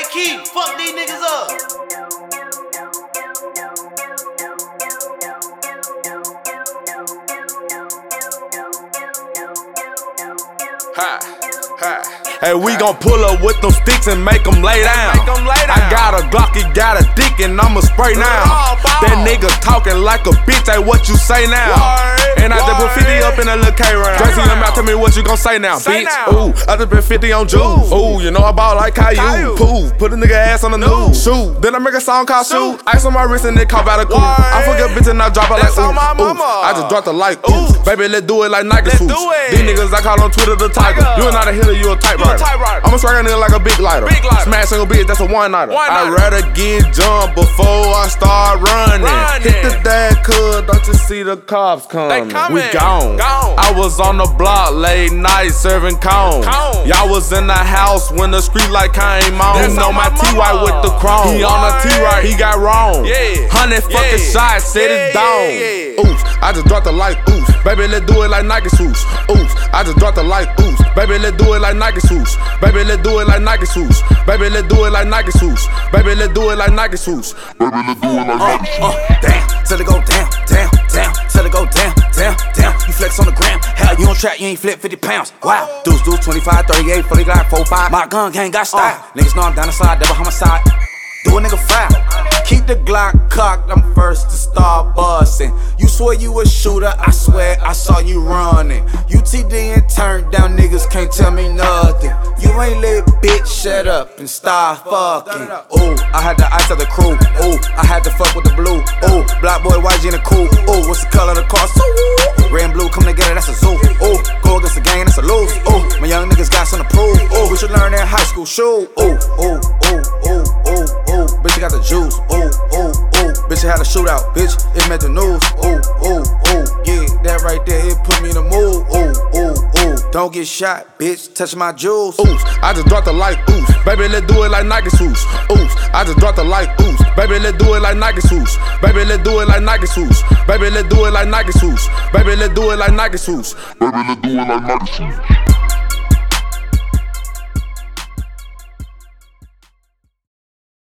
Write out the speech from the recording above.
Key, fuck these niggas up. Hey, we gon' pull up with them sticks and make them lay down. I got a Glock, he got a dick, and I'ma spray now. That nigga talking like a bitch, hey, what you say now? And I just put 50 up in a little K-round. Dressing him out, tell me what you gon' say now, bitch. Ooh, I just put 50 on Juice. Ooh, you know I ball like Caillou. Pooh, put a nigga ass on the news. Shoot, then I make a song called Shoot. Ice on my wrist and it caught by the cool. I forget bitch and I drop it like ooh. I just dropped the like ooh. Baby, let's do it like Nike suits. These niggas I call on Twitter the Tiger. You not a hitter, you a typewriter. I'ma strike a nigga like a big lighter. Smash single bitch, that's a one-nighter. I'd rather get jumped before I start running. Hit the dad, cuz don't you see the cops coming? We gone. I was on the block late night serving cones. Y'all was in the house when the street light came on. You know my T-White with the chrome. He on the T-Right, he got wrong. 100 fucking shots, set it down. Oops, I just dropped the like oops. Baby, let's do it like Nike suits. Oops, I just dropped the like oops. Baby, let's do it like Nike suits. Baby, let's do it like Nike suits. Baby, let's do it like Nike suits. Baby, let's do it like Nike suits. Baby, let's do it like Nike suits. Damn, till it go down, down, down, till it go down, down, down. You flex on the gram, hell, you don't trap, you ain't flip 50 pounds. Wow, deuce, 25, 38, 40 Glock, 45. My gun gang got style. Niggas know I'm down the side, double homicide. Do a nigga foul. Keep the Glock cocked, I'm first to start bustin'. You swore you a shooter, I swear I saw you running. UTD and turned down, niggas can't tell me nothing. You ain't lit, bitch, shut up and start fucking. Ooh, I had the ice of the crew. Ooh, I had to fuck with the blue. Ooh, black boy YG in the cool. Ooh, what's the color of the car? So red and blue come together, that's a zoo. Ooh, go against the gang, that's a lose. Ooh, my young niggas got something to prove. Ooh, we should learn that in high school. Shoot. Ooh, ooh, ooh, ooh, ooh, ooh. Bitch, you got the juice. Ooh, ooh, ooh. Bitch, you had a shootout. Bitch, it made the news. Ooh, ooh, ooh. Yeah, that right there, it put me in the mood. Ooh, ooh, ooh. Don't get shot, bitch. Touch my jewels. Oops, I just dropped the like oops. Baby, let's do it like Nike suits. Oops, I just dropped the like oops. Baby, let's do it like Nike suits. Baby, let's do it like Nike suits. Baby, let's do it like Nike suits. Baby, let's do it like Nike suits. Baby, let's do it like Nike suits.